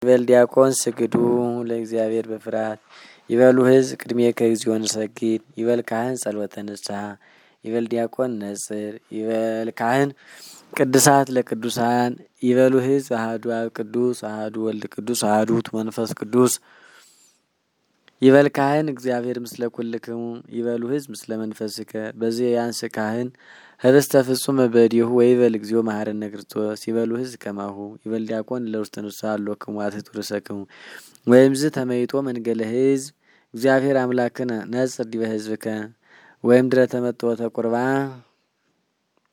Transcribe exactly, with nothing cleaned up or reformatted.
ይበል ዲያቆን ስግዱ ለእግዚአብሔር በፍርሃት ይበሉ ሕዝብ ቅድሜከ እግዚኦ ንሰግድ ይበል ካህን ጸሎተ ንስሐ ይበል ዲያቆን ነጽር ይበል ካህን ቅዱሳት ለቅዱሳን ይበሉ ሕዝብ አሐዱ አብ ቅዱስ አሐዱ ወልድ ቅዱስ አሐዱ መንፈስ ቅዱስ ይበል ካህን እግዚአብሔር ምስለ ኩልክሙ ይበሉ ሕዝብ ምስለ መንፈስከ በዚህ ያንስ ካህን ህብስተ ፍጹም በዲሁ ወይበል እግዚኦ መሐረነ ክርስቶስ ይበሉ ሕዝብ ከማሁ ይበል ዲያቆን ለውስተ ንስሐ አሎክሙ አትሕቱ ርእሰክሙ ወይም ዝ ተመይጦ መንገለ ሕዝብ እግዚአብሔር አምላክነ ነጽር ዲበ ሕዝብከ ወይም ድረ ተመጥወተ ቁርባን